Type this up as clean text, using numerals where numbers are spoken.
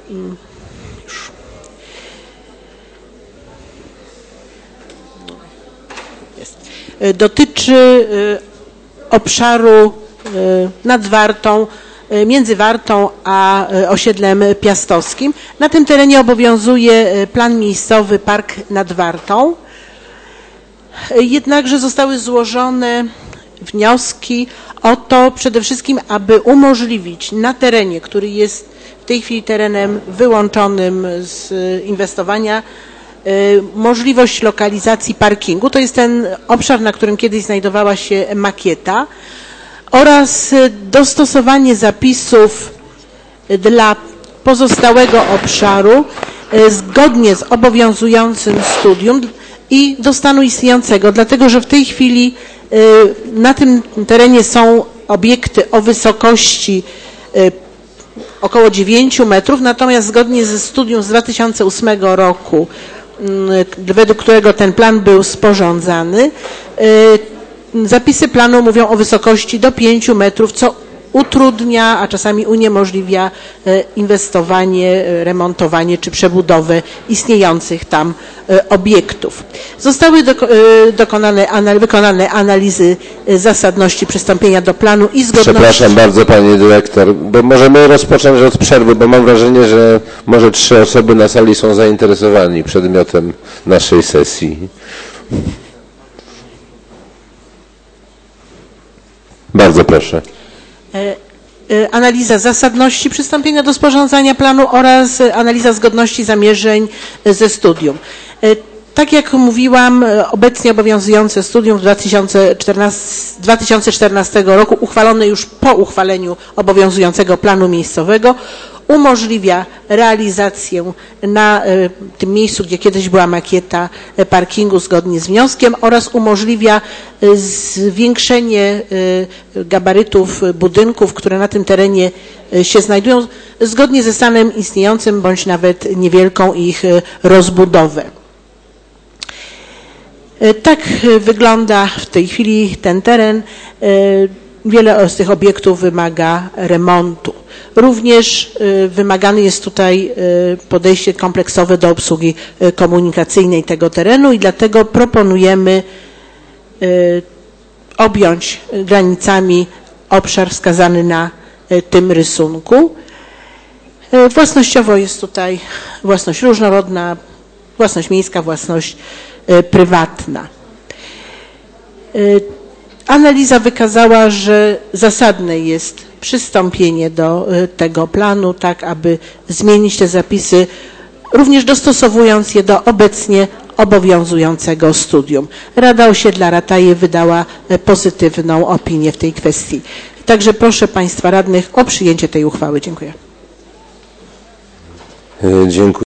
dotyczy obszaru nad Wartą, między Wartą a osiedlem Piastowskim. Na tym terenie obowiązuje plan miejscowy Park nad Wartą. Jednakże zostały złożone wnioski o to przede wszystkim, aby umożliwić na terenie, który jest w tej chwili terenem wyłączonym z inwestowania, możliwość lokalizacji parkingu. To jest ten obszar, na którym kiedyś znajdowała się makieta, oraz dostosowanie zapisów dla pozostałego obszaru zgodnie z obowiązującym studium i do stanu istniejącego, dlatego że w tej chwili na tym terenie są obiekty o wysokości około 9 metrów, natomiast zgodnie ze studium z 2008 roku, według którego ten plan był sporządzany, zapisy planu mówią o wysokości do 5 metrów, co utrudnia, a czasami uniemożliwia inwestowanie, remontowanie czy przebudowę istniejących tam obiektów. Zostały wykonane analizy zasadności przystąpienia do planu i zgodności. Przepraszam bardzo, pani dyrektor, bo możemy rozpocząć od przerwy, bo mam wrażenie, że może 3 osoby na sali są zainteresowani przedmiotem naszej sesji. Bardzo proszę. Analiza zasadności przystąpienia do sporządzania planu oraz analiza zgodności zamierzeń ze studium. Tak jak mówiłam, obecnie obowiązujące studium w 2014 roku, uchwalone już po uchwaleniu obowiązującego planu miejscowego, umożliwia realizację na tym miejscu, gdzie kiedyś była makieta parkingu zgodnie z wnioskiem, oraz umożliwia zwiększenie gabarytów budynków, które na tym terenie się znajdują, zgodnie ze stanem istniejącym, bądź nawet niewielką ich rozbudowę. Tak wygląda w tej chwili ten teren. Wiele z tych obiektów wymaga remontu. Również wymagane jest tutaj podejście kompleksowe do obsługi komunikacyjnej tego terenu i dlatego proponujemy objąć granicami obszar wskazany na tym rysunku. Własnościowo jest tutaj własność różnorodna, własność miejska, własność prywatna. Analiza wykazała, że zasadne jest przystąpienie do tego planu, tak aby zmienić te zapisy, również dostosowując je do obecnie obowiązującego studium. Rada Osiedla Rataje wydała pozytywną opinię w tej kwestii. Także proszę Państwa radnych o przyjęcie tej uchwały. Dziękuję. Dziękuję.